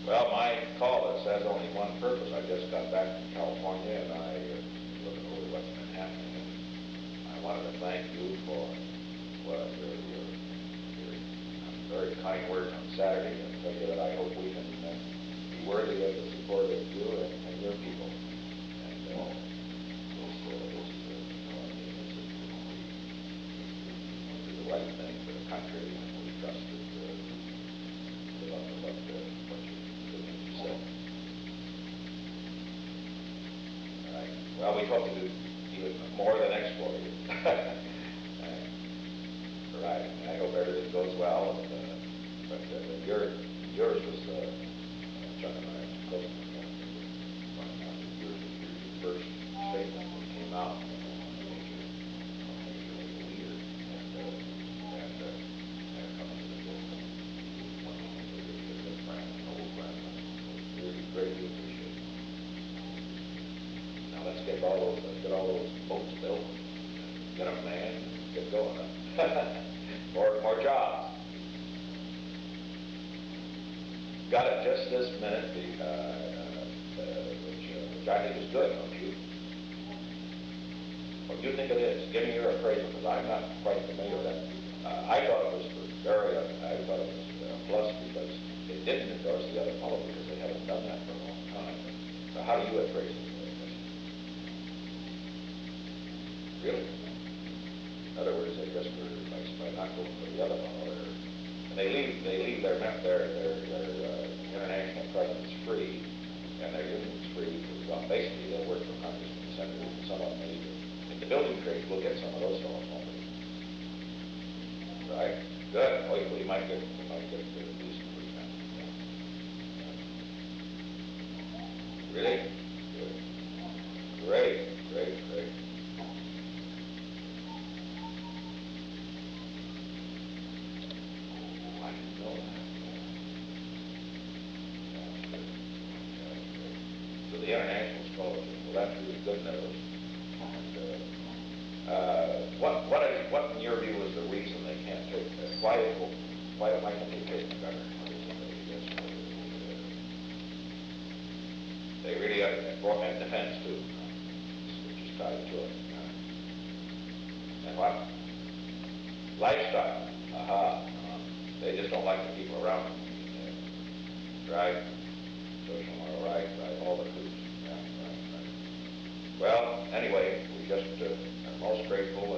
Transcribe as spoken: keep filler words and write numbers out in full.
Well, my call, it says only one purpose. I just got back from California and I uh, looked over what's been happening. And I wanted to thank you for well, your, your, your very kind words on Saturday and tell you that I hope we can uh, be worthy of the support of you and, and your people. And uh, this, uh, this is, uh, you know, I mean, this is, uh, we, we do the right thing for the country and we trust that uh, live up to what, uh, what you, the things you said. All right. Well, we hope to do even more than exploit you. Right. I hope everything goes well. And, uh, but uh, your, yours was, uh, Chuck and I are close to that. Yours was your first statement that came out. You know, a major, a major leader. And, uh, and, uh, and coming to the book. One of the really a good friend, an old friend. Really greatly appreciate it. Now let's get all those, let's get all those boats built. Get them manned and get going. More, more jobs. Got it just this minute, the, uh, uh, which, uh, which I think is good, don't you? What do you think it is? Give me your appraisal, because I'm not quite familiar with that. Uh, I thought it was very, uh, I thought it was a plus because they didn't endorse the other fellow because they haven't done that for a long time. So how do you appraise it? Really? In other words, they just were by, by not going for the other fellow. And they leave they leave their their their, their uh, international presence free, and their unions free. Well, basically, they'll work for congressmen and senators, and some of them may even in the building trade. We'll get some of those fellows home. Right? Good. Oh, you, you might get you might get uh, decent for example. Really? Good. Great, great, great. So the international scholarship, well, that's really good news. And, uh, uh, what, what, is, what in your view is the reason they can't take this? Why, why, why can't they take the government? What is it they, just, uh, they really are, and defense too, which is tied to it. And what? Lifestyle. Aha. Uh, they just don't like the people around them. Right? Social moral right, right, all the coups. Yeah, right, right. Well, anyway, we just uh, are most grateful